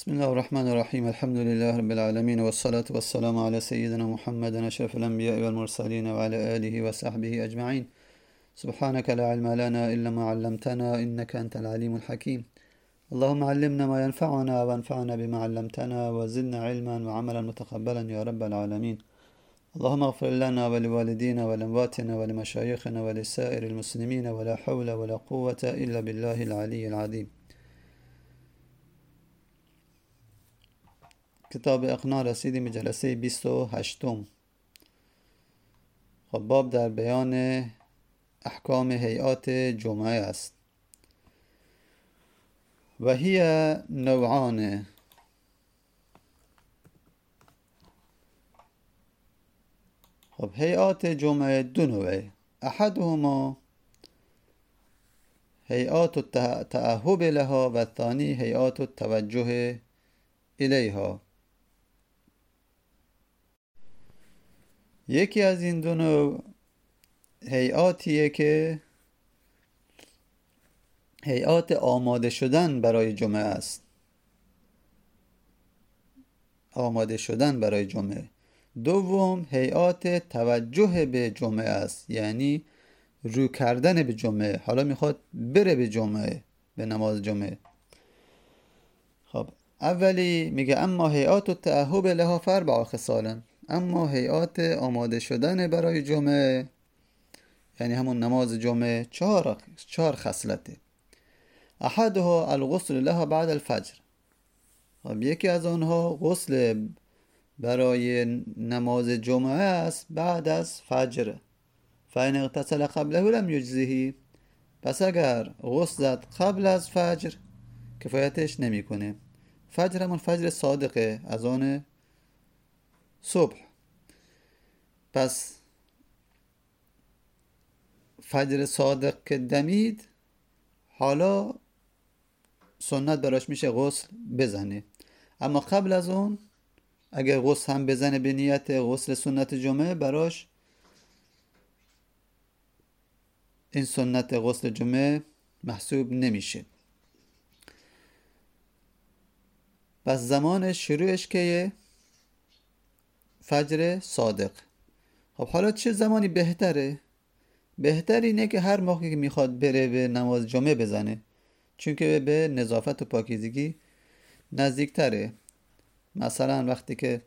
بسم الله الرحمن الرحيم. الحمد لله رب العالمين، والصلاة والسلام على سيدنا محمد أشرف الأنبياء والمرسلين وعلى آله وصحبه أجمعين. سبحانك لا علم لنا إلا ما علمتنا إنك أنت العليم الحكيم. اللهم علمنا ما ينفعنا وانفعنا بما علمتنا وزدنا علما وعملا متقبلا يا رب العالمين. اللهم اغفر لنا ولوالدينا ولأمواتنا ولمشايخنا ولسائر المسلمين، ولا حول ولا قوة إلا بالله العلي العظيم. کتاب اقناع رسیدیم به جلسه 28م. خب باب در بیان احکام هیئات جمعه است. و هی نوعان. خب هیئات جمعه دو نوعه. احدهما هیئات التأهب لها و الثانی هیئات التوجه الیها. یکی از این دو نوع هیئاتیه که هیئات آماده شدن برای جمعه است. آماده شدن برای جمعه. دوم هیئات توجه به جمعه است، یعنی رو کردن به جمعه. حالا میخواد بره به جمعه، به نماز جمعه. خب اولی میگه اما هیئات التأهب لها فاربع خصال. اما هیئات آماده شدن برای جمعه، یعنی همون نماز جمعه، چهار خصلته. احدها الغسل لها بعد الفجر. خب یکی از آنها غسل برای نماز جمعه است بعد از فجر. فإن اغتسل قبله لم یجزه. پس اگر غسل زد قبل از فجر کفایتش نمیکنه. فجر همون فجر صادقه، از آن صبح. پس فجر صادق که دمید، حالا سنت براش میشه غسل بزنه. اما قبل از اون اگر غسل هم بزنه به نیت غسل سنت جمعه، براش این سنت غسل جمعه محسوب نمیشه. پس زمان شروعش که فجر صادق. خب حالا چه زمانی بهتره؟ بهتر اینه که هر موقعی که میخواد بره به نماز جمعه بزنه، چون که به نظافت و پاکیزگی نزدیکتره. مثلا وقتی که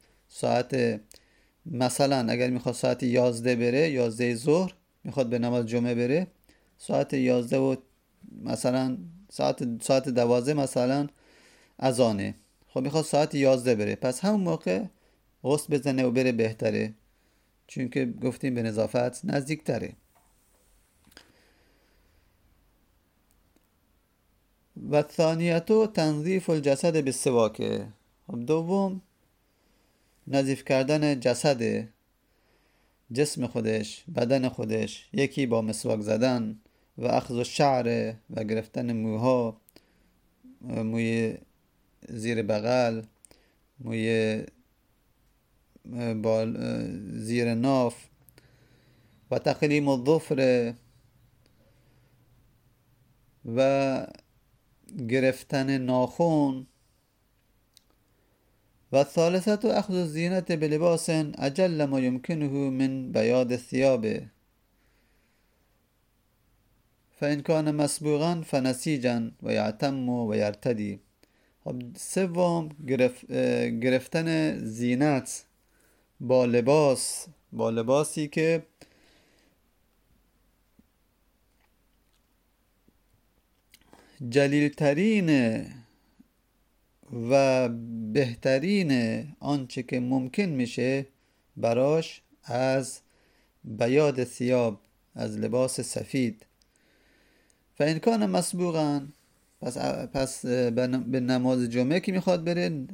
مثلا اگر میخواد ساعت 11 بره، 11 ظهر میخواد به نماز جمعه بره، ساعت 11 و مثلا ساعت 12 مثلا اذانه. خب میخواد ساعت 11 بره، پس همون موقع غسل بزنه و بره بهتره، چون که گفتیم به نظافت نزدیکتره. و ثانیتو تنظیف الجسد بالسواک. خب دوم نظیف کردن جسم خودش، بدن خودش، یکی با مسواک زدن و اخذ الشعر و گرفتن موها، موی زیر بغل، موی زیر ناف، و تقلیم الظفر و گرفتن ناخن. و ثالثت اخذ الزینت بلباس اجل ما یمکنه من بیاض الثياب، فإن كان مسبوغا فنسیجا و یعتم و یرتدی. خب سوم گرفتن زینت با لباسی که جلیلترین و بهترین آنچه که ممکن میشه براش از بیاض ثیاب، از لباس سفید. فإن کان مسبوغا، پس به نماز جمعه که میخواد بره،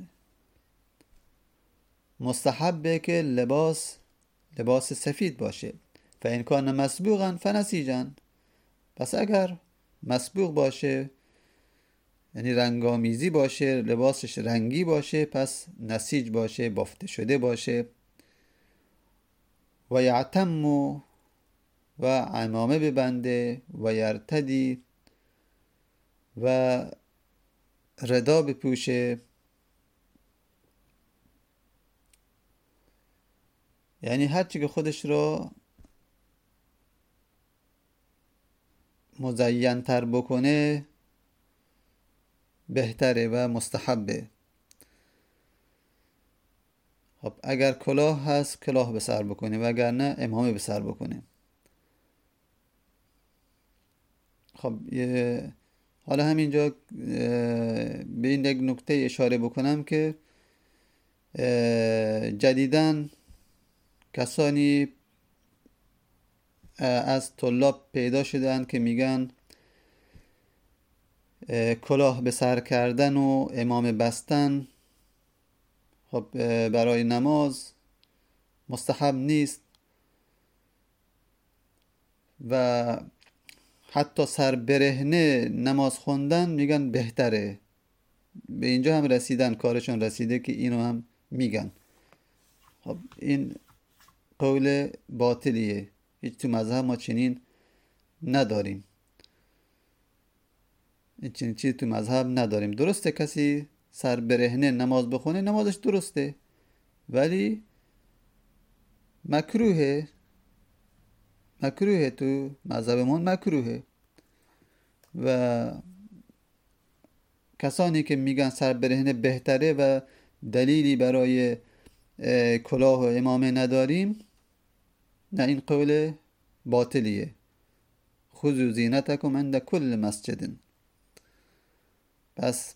مستحبه که لباس سفید باشه. فإن کان مسبوغا فنسیجا. پس اگر مسبوغ باشه، یعنی رنگامیزی باشه، لباسش رنگی باشه، پس نسیج باشه، بافته شده باشه. و یعتم و عمامه ببنده، و یرتدی و ردا بپوشه. یعنی هرچی که خودش را مزین تر بکنه بهتره و مستحبه. خب اگر کلاه هست کلاه به سر بکنه و اگر نه امامه به سر بکنه. خب حالا همینجا به این یک نکته اشاره بکنم که جدیداً کسانی از طلاب پیدا شدن که میگن کلاه به سر کردن و امامه بستن خب برای نماز مستحب نیست و حتی سر برهنه نماز خوندن میگن بهتره. به اینجا هم رسیدن، کارشون رسیده که اینو هم میگن. خب این قول باطلیه، هیچ تو مذهب ما چنین نداریم، چنین چیزی تو مذهب نداریم. درسته کسی سر برهنه نماز بخونه نمازش درسته، ولی مکروهه تو مذهبمون مکروهه. و کسانی که میگن سر برهنه بهتره و دلیلی برای کلاه و امامه نداریم، نه، این قول باطلیه. خذوا زینتکم عند کل مسجد. پس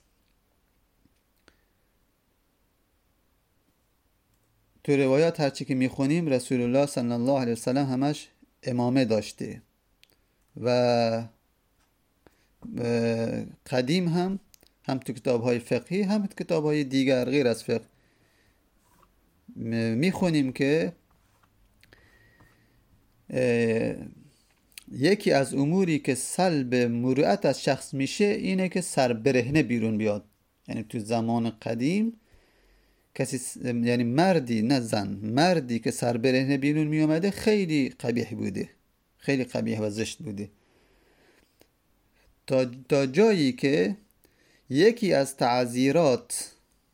تو روایات هرچی که میخونیم رسول الله صلی الله علیه وسلم همش امامه داشته و قدیم هم تو کتاب های فقهی هم تو کتاب های دیگر غیر از فقه میخونیم که یکی از اموری که سلب مروءت از شخص میشه اینه که سر برهنه بیرون بیاد. یعنی تو زمان قدیم کسی، یعنی مردی نه زن، مردی که سر برهنه بیرون می اومده خیلی قبیح بوده، خیلی قبیح و زشت بوده، تا جایی که یکی از تعزیرات،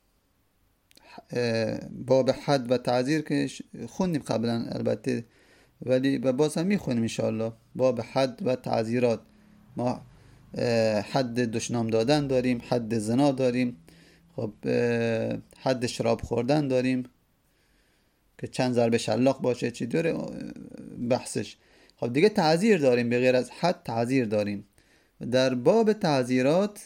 باب حد و تعزیر که خوندیم قبلا البته ولی باز هم میخونیم انشاءالله، باب حد و تعزیرات، ما حد دشنام دادن داریم، حد زنا داریم، خب حد شراب خوردن داریم که چند ضربه شلاق باشه چی داره بحثش. خب دیگه تعزیر داریم، به غیر از حد تعزیر داریم. در باب تعزیرات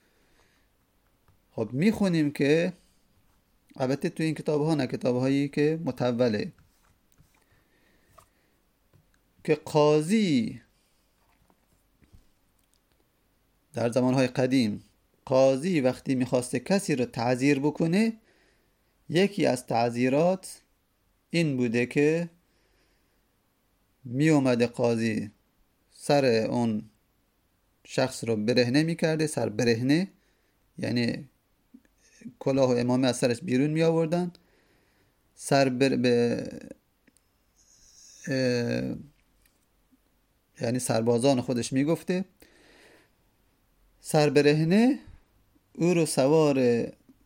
خب میخونیم که البته تو این کتاب ها نه، کتاب هایی که متوله، که قاضی در زمانهای قدیم، قاضی وقتی میخواسته کسی رو تعزیر بکنه، یکی از تعزیرات این بوده که می اومده قاضی سر اون شخص رو برهنه میکرده، سر برهنه یعنی کلاه و امامه از سرش بیرون می آوردن، یعنی سربازان خودش میگفته سر برهنه او رو سوار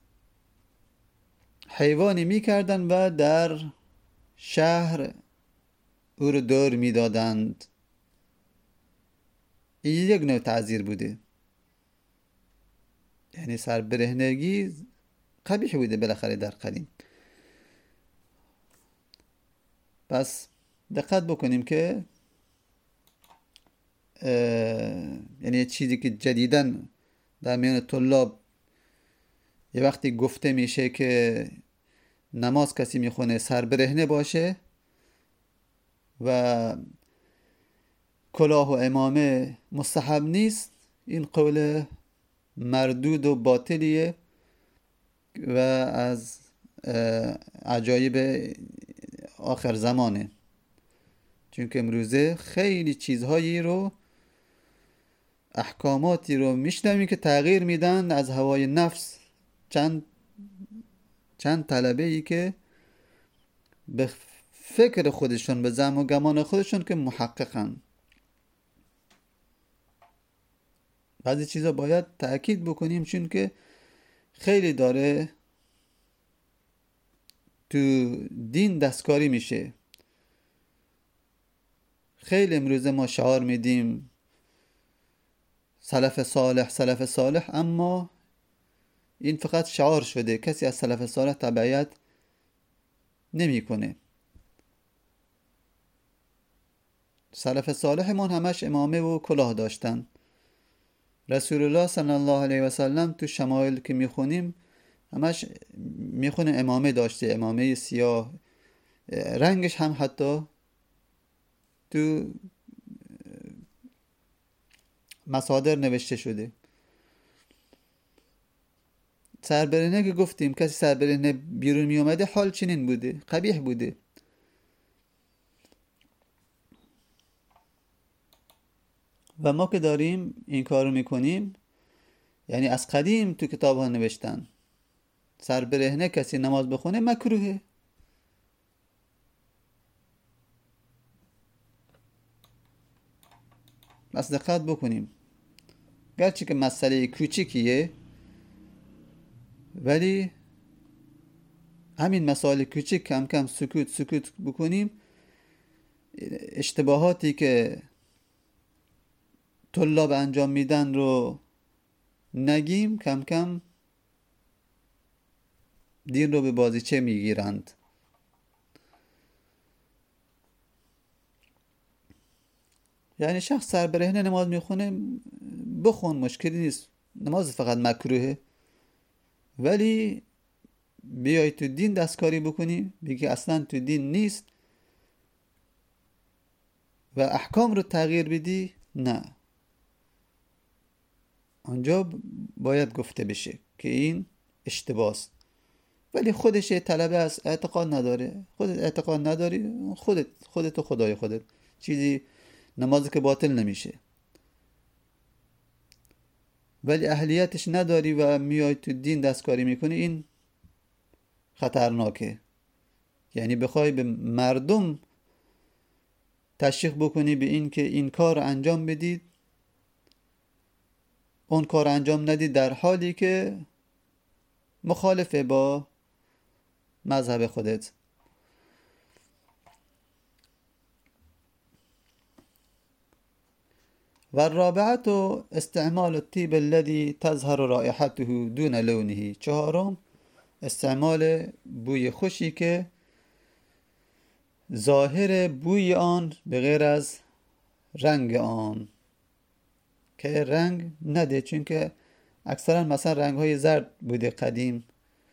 حیوانی میکردن و در شهر او رو دور میدادند. این یک نوع تعزیر بوده، یعنی سر برهنگی قبیح بوده بالاخره در قدیم. پس دقت بکنیم که یعنی چیزی که جدیداً در میان طلاب یه وقتی گفته میشه که نماز کسی میخونه سر برهنه باشه و کلاه و امامه مستحب نیست، این قول مردود و باطلیه و از عجایب آخر زمانه. چون که امروزه خیلی چیزهایی رو، احکاماتی رو میشنویم که تغییر میدن از هوای نفس. چند طلبه ای که به فکر خودشون، به زعم و گمان خودشون که محققن، بعضی چیزا باید تأکید بکنیم چون که خیلی داره تو دین دستکاری میشه. خیلی امروزه ما شعار میدیم سلف صالح سلف صالح، اما این فقط شعار شده، کسی از سلف صالح تبعیت نمیکنه. سلف صالحمون همش امامه و کلاه داشتن. رسول الله صلی الله علیه و سلم تو شمایل که میخونیم همش میخونه امامه داشته، امامه سیاه، رنگش هم حتی تو مصادر نوشته شده. سربرهنه که گفتیم کسی سربرهنه بیرون می اومده حال چنین بوده، قبیح بوده. و ما که داریم این کارو میکنیم، یعنی از قدیم تو کتاب ها نوشتن سربرهنه کسی نماز بخونه مکروهه. بس دقت بکنیم، گرچه که مسئله کوچیکیه ولی همین مسائل کوچیک کم کم سکوت بکنیم، اشتباهاتی که طلاب انجام میدن رو نگیم، کم کم دین رو به بازیچه میگیرند. یعنی شخص سربرهنه نماز میخونه بخون، مشکلی نیست، نماز فقط مکروهه، ولی بیای تو دین دستکاری بکنی بگی اصلا تو دین نیست و احکام رو تغییر بدی، نه، آنجا باید گفته بشه که این اشتباهست. ولی خودش طلبه است، اعتقاد نداره، خودت اعتقاد نداری، خودت و خدای خودت، چیزی نماز که باطل نمیشه. ولی اهلیتش نداری و میای تو دین دستکاری میکنی، این خطرناکه. یعنی بخوای به مردم تشویق بکنی به این که این کار انجام بدید، اون کار انجام ندید، در حالی که مخالفه با مذهب خودت. و الرابعه استعمال الطیب الذي تظهر رائحته دون لونه. چهارم، استعمال بوی خوشی که ظاهر بوی آن به غیر از رنگ آن، که رنگ نده، چون که اکثرا مثلا رنگ های زرد بوده قدیم،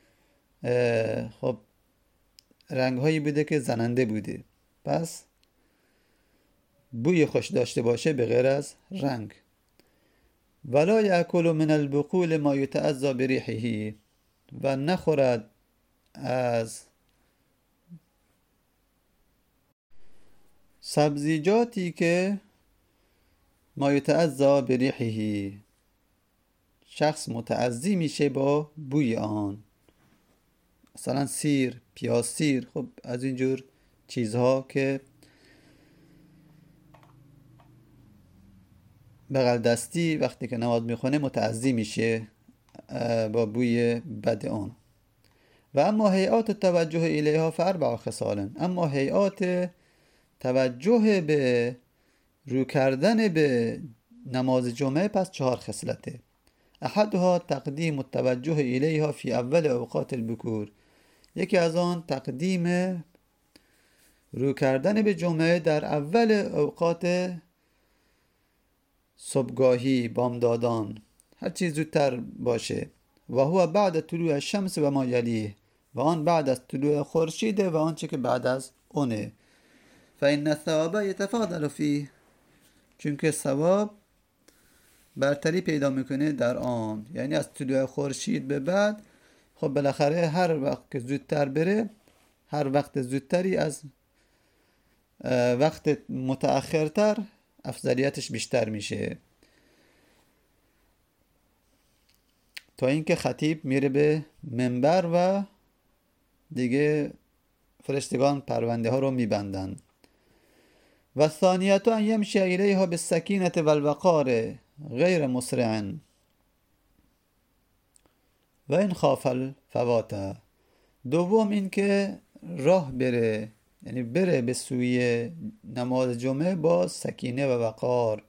خب رنگ هایی بوده که زننده بوده، پس بوی خوش داشته باشه به غیر از رنگ. ولا یأکل من البقول ما یتعذى بریحه. و نخورد از سبزیجاتی که ما یتعذى بریحه، شخص متعذی میشه با بوی آن، مثلا سیر، پیاز سیر، خب از اینجور چیزها که بغل دستی وقتی که نماز میخونه متعذی میشه با بوی بد آن. و اما هیئات توجه الیها فاربع خصال. اما هیئات توجه به رو کردن به نماز جمعه پس 4 خصلته. احدها تقدیم التوجه الیها فی اول اوقات البکور. یکی از آن تقدیم رو کردن به جمعه در اول اوقات صبحگاهی، بامدادان، هر چیز زودتر باشه. و هو بعد طلوع الشمس و ما یلیه. و آن بعد از طلوع خورشیده و آنچه که بعد از اونه. فإن الثواب یتفاضل فیه. چون که ثواب برتری پیدا میکنه در آن، یعنی از طلوع خورشید به بعد، خب بالاخره هر وقت که زودتر بره، هر وقت زودتری از وقت متأخرتر افضلیتش بیشتر میشه، تا اینکه خطیب میره به منبر و دیگه فرشتگان پرونده ها رو میبندن. و ثانیت ان یمشی الیها بالسکینة والوقار غیر مسرع و این خاف الفوات. دوم این که راه بره، یعنی بره به سوی نماز جمعه با سکینه و وقار،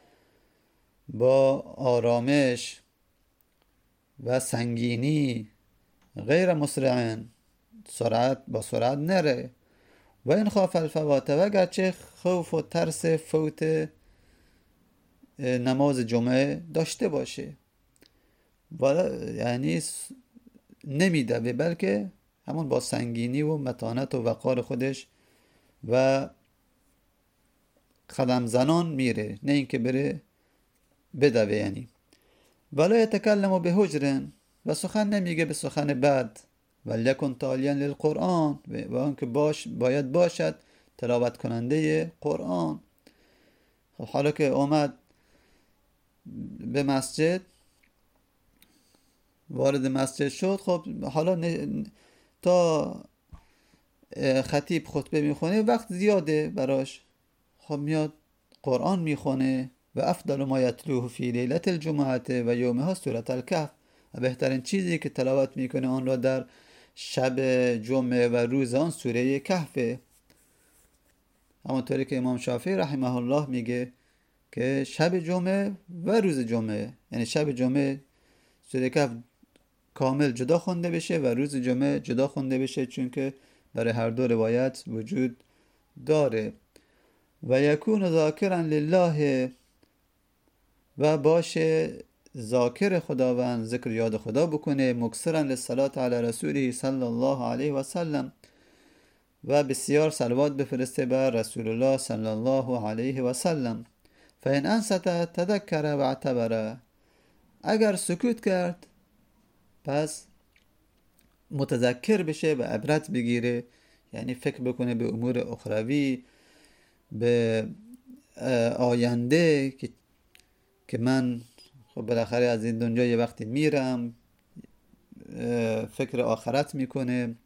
با آرامش و سنگینی، غیر مسرعن، با سرعت نره. و این خاف الفوات، و اگرچه خوف و ترس فوت نماز جمعه داشته باشه، یعنی نمیدوه، بلکه همون با سنگینی و متانت و وقار خودش و قدم زنان میره، نه اینکه بره بدوه. یعنی ولا یتکلم به هجرن، و سخن نمیگه به سخن بد. ولیکن تالیا للقرآن، و آنکه باید باشد تلاوت کننده قرآن. خب حالا که اومد به مسجد، وارد مسجد شد، خب حالا تا خطیب خطبه میخونه وقت زیاده براش، خب میاد قرآن میخونه. و افضل ما یتلوه فی لیلة الجمعه و یومها سوره الکهف، و بهترین چیزی که تلاوت میکنه آن را در شب جمعه و روز آن سوره کهفه. همونطوری که امام شافعی رحمه الله میگه که شب جمعه و روز جمعه، یعنی شب جمعه سوره کهف کامل جدا خونده بشه و روز جمعه جدا خونده بشه، چون که برای هر دو روایت وجود داره. و یکون ذاکرا لله، و باشه ذاکر خداوند، ذکر یاد خدا بکنه. مکثرا للصلاة علی رسوله صلی الله علیه و سلم، و بسیار صلوات بفرسته بر رسول الله صلی الله علیه و سلم. فإن انصت تذکر و اعتبر، اگر سکوت کرد پس متذکر بشه و عبرت بگیره، یعنی فکر بکنه به امور اخروی، به آینده که من خب بالاخره از این دنیا یه وقتی میرم، فکر آخرت میکنه.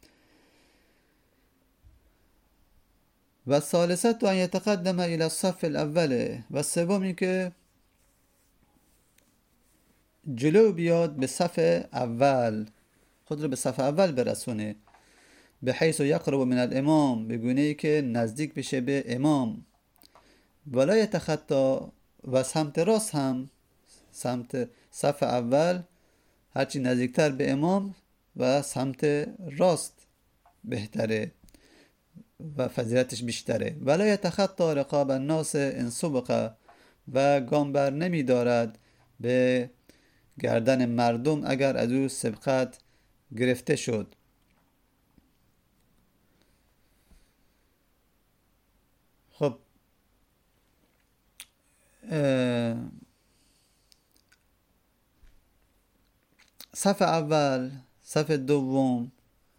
و ثالثت ان یتقدم الى الصف الاول، و سومی که جلو بیاد به صف اول، خود رو به صف اول برسونه. به حیث یقرب من الامام، به گونه‌ای که نزدیک بشه به امام. ولا یتخطا، و سمت راست هم، سمت صف اول هرچی نزدیکتر به امام و سمت راست بهتره و فضیلتش بیشتره. ولا یتخطا رقاب الناس ان سبق، و گام بر نمی دارد به گردن مردم اگر از او سبقت گرفته شد. خب صف اول، صف دوم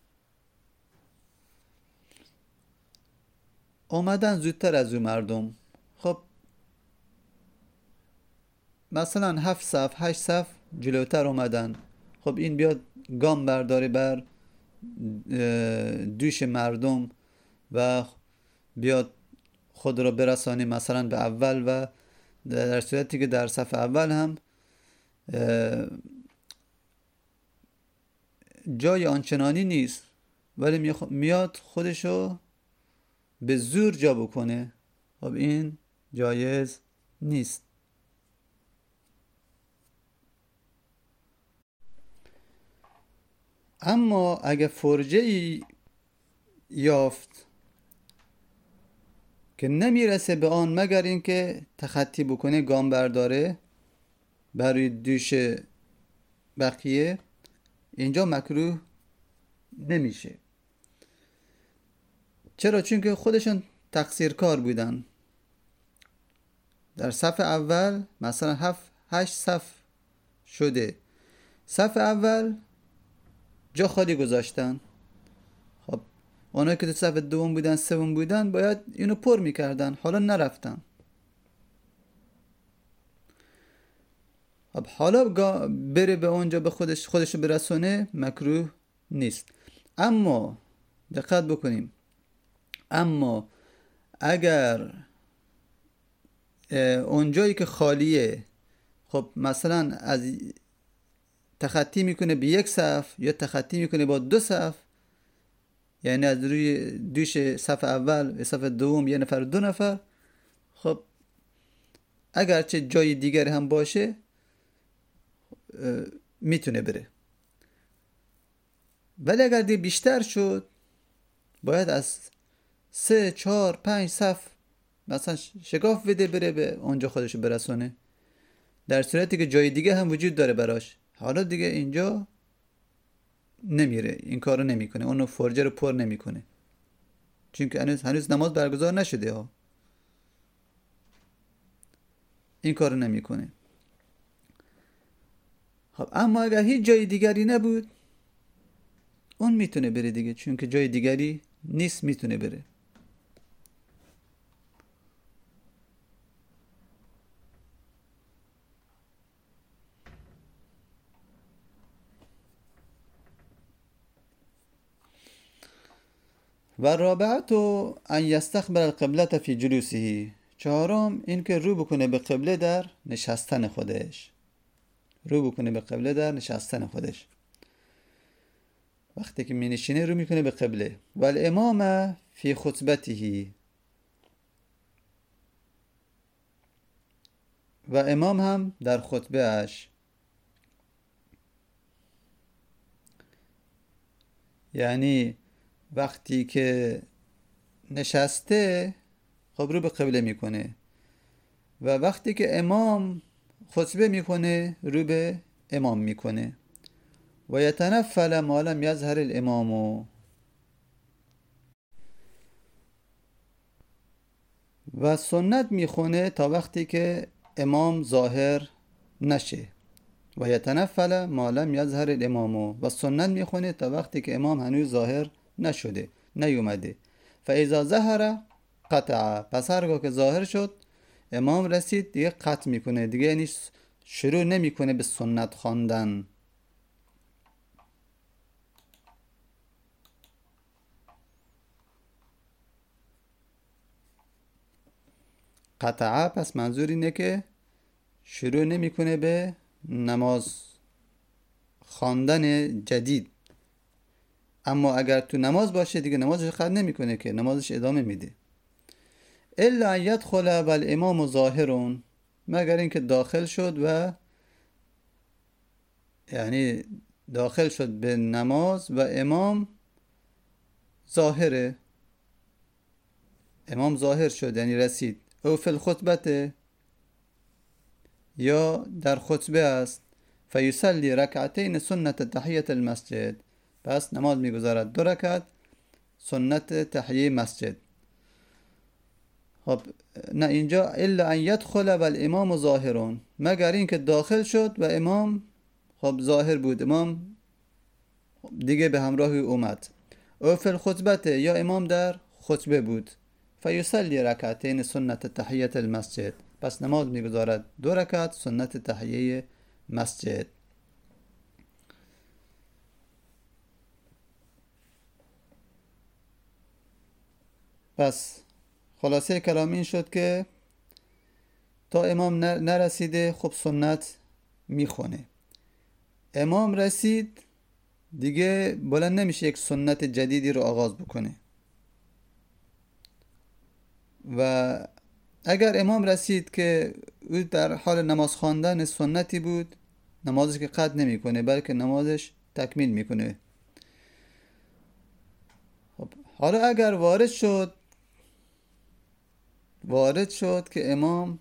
اومدن زودتر از او مردم. خب مثلا 7 صف 8 صف جلوتر اومدن، خب این بیاد گام برداره بر دوش مردم و بیاد خود را برسانه مثلا به اول، و در صورتی که در صف اول هم جای آنچنانی نیست، ولی میاد خودشو به زور جا بکنه. خب این جایز نیست. اما اگه فرجه‌ای یافت که نمیرسه به آن مگر اینکه تخطی بکنه، گام برداره برای دوش بقیه، اینجا مکروه نمیشه. چرا؟ چون که خودشون تقصیرکار بودن. در صف اول مثلا 7-8 صف شده، صف اول جا خالی گذاشتن. خب اونایی که تو صف دوم بودن، سوم بودن، باید اینو پر میکردن، حالا نرفتن. خب حالا بره به اونجا به خودشو برسونه، مکروه نیست. اما دقت بکنیم، اما اگر اونجایی که خالیه، خب مثلا از تخطی میکنه به 1 صف یا تخطی میکنه با 2 صف، یعنی از روی دوش صف اول به صف دوم یه نفر 2 نفر، خب اگرچه جای دیگری هم باشه میتونه بره. ولی اگر دیگه بیشتر شد باید از 3 4 5 صف مثلا شکاف بده بره به اونجا خودشو برسونه، در صورتی که جای دیگه هم وجود داره براش. حالا دیگه اینجا نمیره، این کارو نمیکنه، اونو فرجه رو پر نمیکنه، چون که هنوز نماز برگزار نشده ها، این کارو نمیکنه. خب اما اگر هیچ جای دیگری نبود اون میتونه بره دیگه، چون که جای دیگری نیست میتونه بره. و رابعت ان یستقبل القبلة فی جلوسه، چهارم این که رو بکنه به قبله در نشستن خودش، رو بکنه به قبله در نشستن خودش. وقتی که می نشینه رو میکنه به قبله. و الامام فی خطبته، و امام هم در خطبه اش، یعنی وقتی که نشسته خب رو به قبله میکنه، و وقتی که امام خطبه میکنه رو به امام میکنه. و یتنفل ما لم یظهر الامام، و سنت میخونه تا وقتی که امام ظاهر نشه. و یتنفل ما لم یظهر الامام، و سنت میخونه تا وقتی که امام هنوز ظاهر نشده، نیومده. فاذا ظهر قطع، پس هرگاه که ظاهر شد امام رسید دیگه قطع میکنه، دیگه یعنی شروع نمیکنه به سنت خواندن. قطعه پس منظور اینه که شروع نمیکنه به نماز خواندن جدید. اما اگر تو نماز باشه دیگه نمازش قطع نمیکنه که، نمازش ادامه میده. الا ان یدخل والامام ظاهر، مگر اینکه داخل شد و یعنی داخل شد به نماز و امام ظاهره، امام ظاهر شد یعنی رسید. او فی الخطبه، یا در خطبه است. فیصلی رکعتین سنت تحیت المسجد، پس نماز میگذارد 2 رکعت سنت تحیه مسجد. خب نه، اینجا الا ان یدخل و الامام ظاهرون، مگر این که داخل شد و امام خب ظاهر بود، امام دیگه به همراه اومد. او فی الخطبه، یا امام در خطبه بود. فیصلی رکعتین سنت تحیت المسجد، پس نماز میگذارد 2 رکعت سنت تحیه مسجد. پس خلاصه کلام این شد که تا امام نرسیده خب سنت میخونه. امام رسید دیگه بلند نمیشه یک سنت جدیدی رو آغاز بکنه. و اگر امام رسید که او در حال نماز خواندن سنتی بود، نمازش که قطع نمیکنه بلکه نمازش تکمیل میکنه. خب حالا اگر وارد شد که امام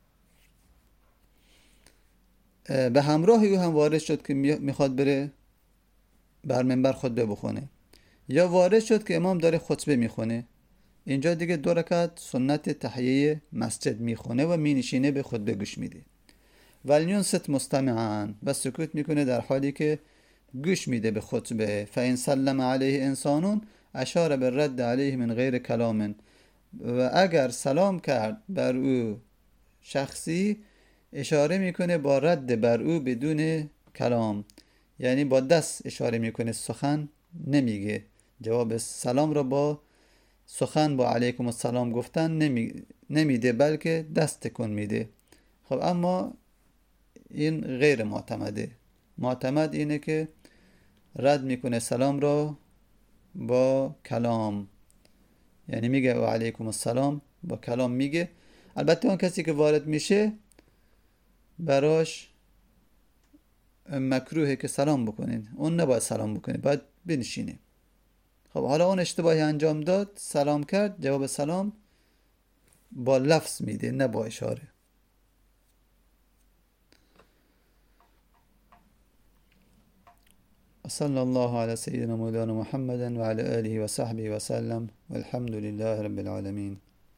به همراه او هم وارد شد که میخواد بره بر منبر خطبه بخونه، یا وارد شد که امام داره خطبه میخونه، اینجا دیگه 2 رکعت سنت تحیه مسجد میخونه و مینشینه به خطبه گوش میده. ولینصت مستمعا، و سکوت میکنه در حالی که گوش میده به خطبه. فإن سلم علیه انسانون اشار بالرد علیه من غیر کلام، و اگر سلام کرد بر او شخصی اشاره میکنه با رد بر او بدون کلام، یعنی با دست اشاره میکنه، سخن نمیگه، جواب سلام را با سخن با علیکم السلام گفتن نمیده بلکه دست تکون میده. خب اما این غیر معتمده. معتمد اینه که رد میکنه سلام را با کلام، یعنی میگه و علیکم السلام با کلام میگه. البته اون کسی که وارد میشه براش مکروهه که سلام بکنین، اون نباید سلام بکنه، باید بنشینه. خب حالا اون اشتباهی انجام داد، سلام کرد، جواب سلام با لفظ میده نه با اشاره. صلی الله علی سیدنا مولانا محمد و علی آله و صحبه و سلم والحمد لله رب العالمین.